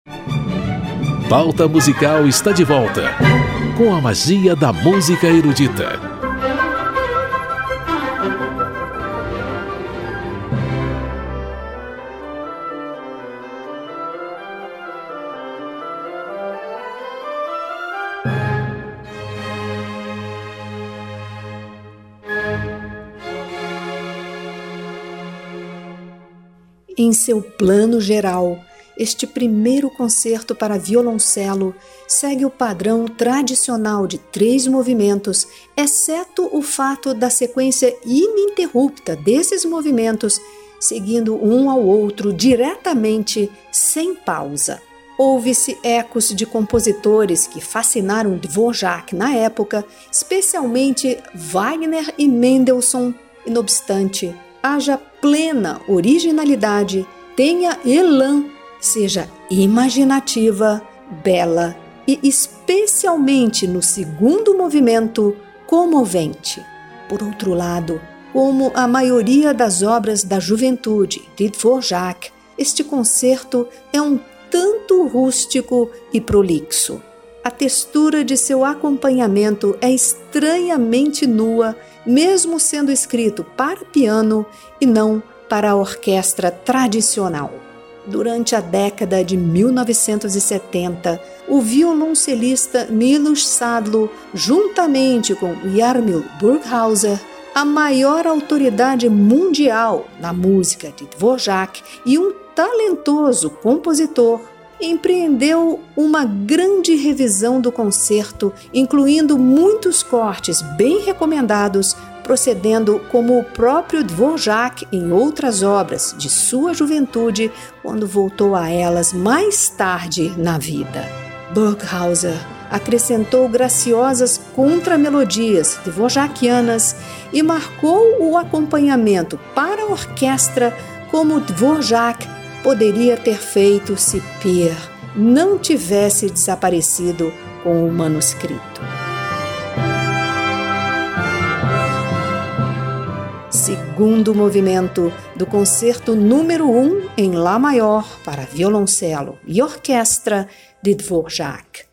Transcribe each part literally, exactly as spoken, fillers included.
Pauta Musical está de volta, com a magia da música erudita. Em seu plano geral, este primeiro concerto para violoncelo segue o padrão tradicional de três movimentos, exceto o fato da sequência ininterrupta desses movimentos, seguindo um ao outro diretamente, sem pausa. Houve-se ecos de compositores que fascinaram Dvorak na época, especialmente Wagner e Mendelssohn, e não obstante, haja plena originalidade, tenha elan, seja imaginativa, bela e, especialmente no segundo movimento, comovente. Por outro lado, como a maioria das obras da juventude de Dvorak, este concerto é um tanto rústico e prolixo. A textura de seu acompanhamento é estranhamente nua, mesmo sendo escrito para piano e não para a orquestra tradicional. Durante a década de mil novecentos e setenta, o violoncelista Miloš Sadlo, juntamente com Jarmil Burghauser, a maior autoridade mundial na música de Dvorak e um talentoso compositor, empreendeu uma grande revisão do concerto, incluindo muitos cortes bem recomendados, procedendo como o próprio Dvorak em outras obras de sua juventude, quando voltou a elas mais tarde na vida. Burghauser acrescentou graciosas contramelodias dvorakianas e marcou o acompanhamento para a orquestra como Dvorak poderia ter feito se Peer não tivesse desaparecido com o manuscrito. Segundo movimento do concerto número um em Lá maior para violoncelo e orquestra de Dvorak.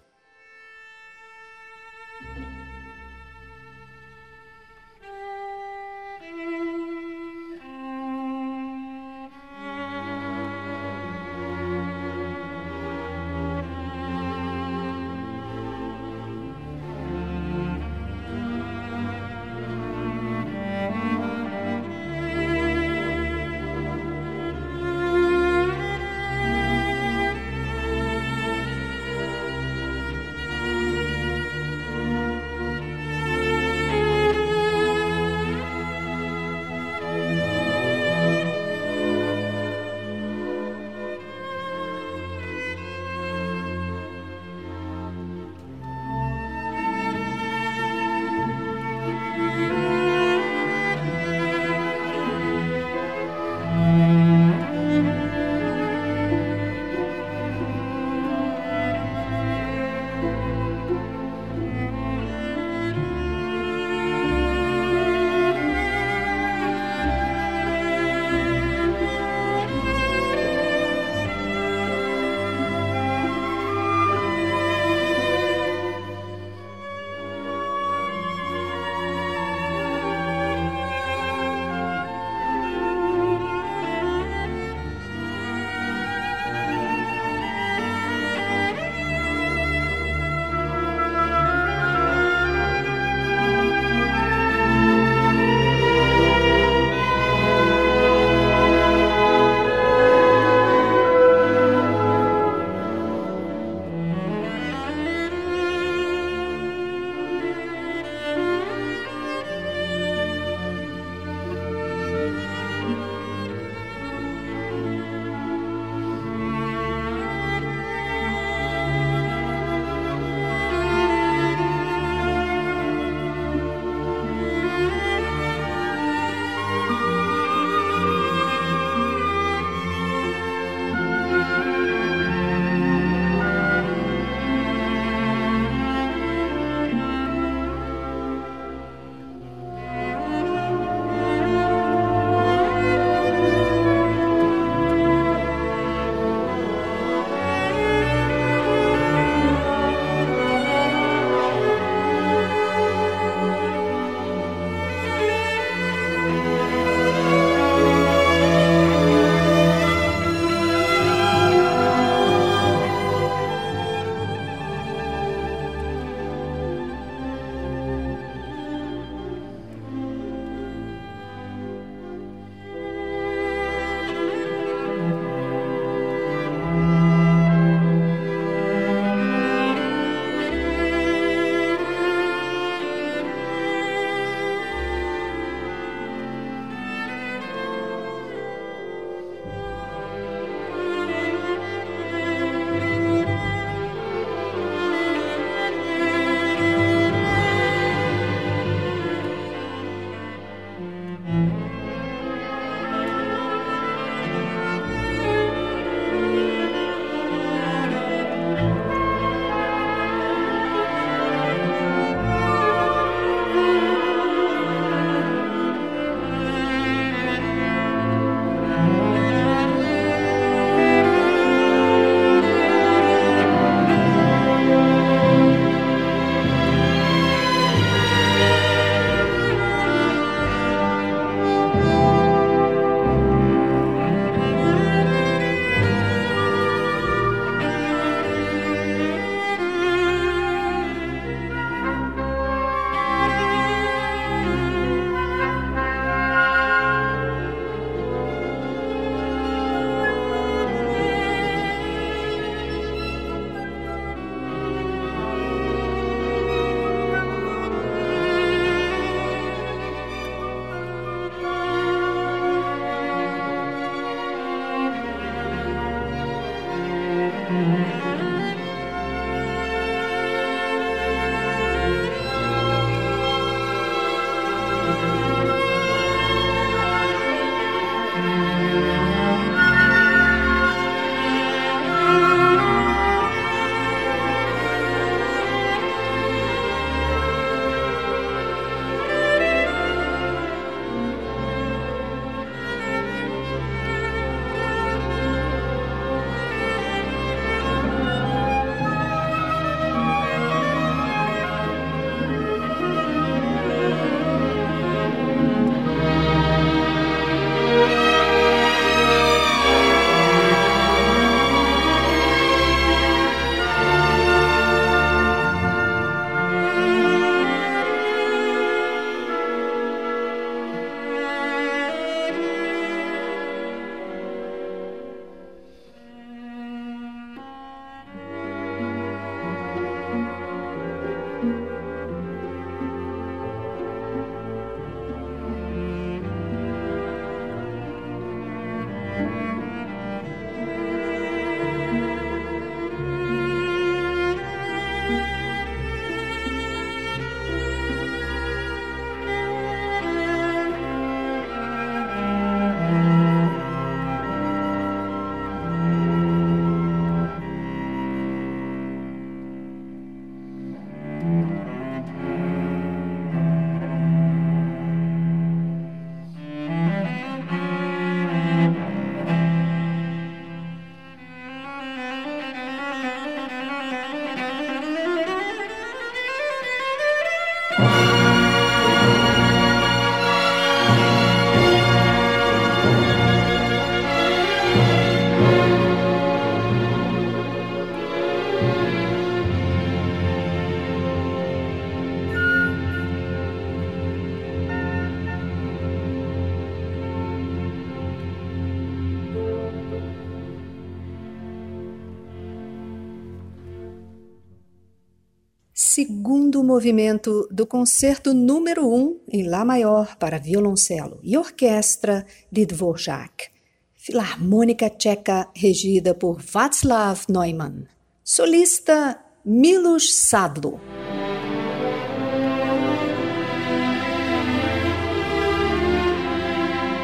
Segundo movimento do Concerto número um em Lá maior para violoncelo e orquestra de Dvorak, Filarmônica Tcheca regida por Václav Neumann. Solista Miloš Sadlo.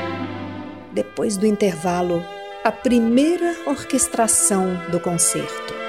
Depois do intervalo, a primeira orquestração do concerto.